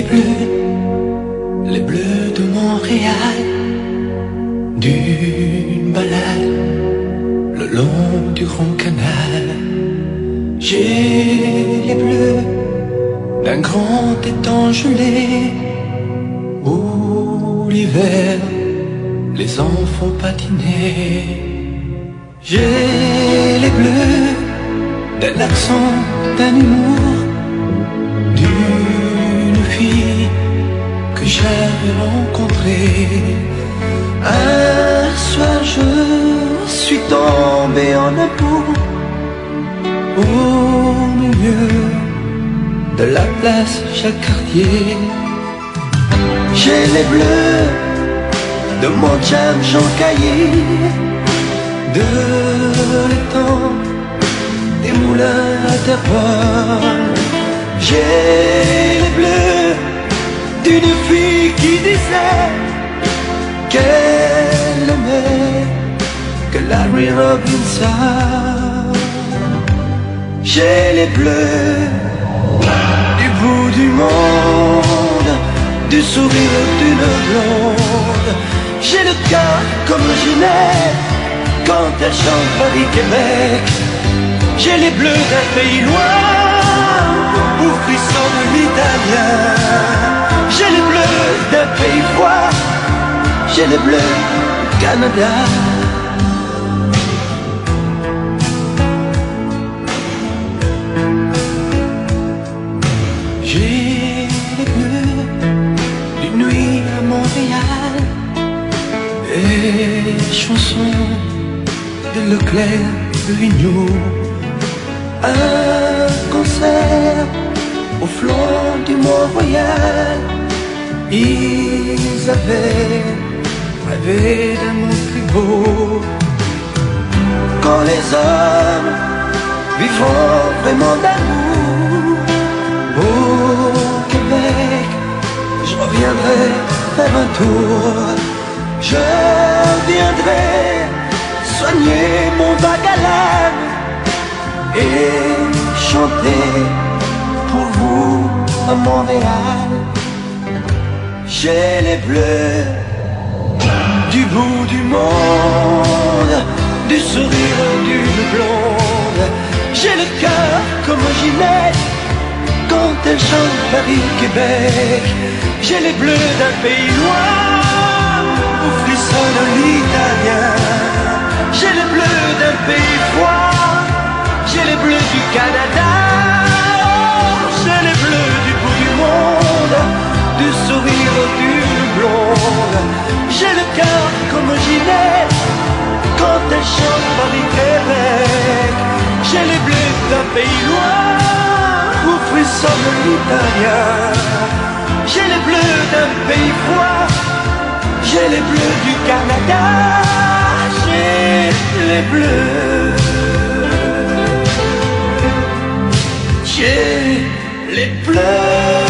les bleus de Montréal, d'une balade le long du Grand Canal. J'ai les bleus d'un grand étang gelé où l'hiver les enfants patinaient. J'ai les bleus d'un accent, d'un humour, d'une fille que j'avais rencontrée. Un soir je suis tombé en amour au milieu de la place Jacques-Cartier. J'ai les bleus de Montchamp, Jean Caillé, de l'étang, des moulins à terre. J'ai les bleus d'une fille qui disait qu'elle aimait que Larry Robinson. J'ai les bleus du bout du monde, du sourire d'une blonde. J'ai le cœur comme Ginette quand elle chante Paris-Québec. J'ai les bleus d'un pays loin où frissonne l'italien. J'ai les bleus d'un pays froid, j'ai les bleus du Canada. J'ai les bleus d'une nuit à Montréal, et chansons de Leclerc, de Vigneault. Un concert au flanc du Mont-Royal. Ils avaient rêvé d'un monde plus beau. Quand les hommes vivront vraiment d'amour au Québec, je reviendrai faire un tour. Je viendrai soigner mon vague à l'âme et chanter pour vous à Montréal. J'ai les bleus du bout du monde, du sourire d'une blonde. J'ai le cœur comme Ginette quand elle chante Paris-Québec. J'ai les bleus d'un pays loin où frissonne l'italien. J'ai les bleus d'un pays froid, j'ai les bleus du Canada. J'ai les bleus du bout du monde, du sourire d'une blonde. J'ai le cœur comme Ginette quand elle chante Paris-Québec. J'ai les bleus d'un pays loin où frissonne l'italien. J'ai les bleus d'un pays froid, j'ai les bleus du Canada. J'ai les bleus, j'ai les bleus.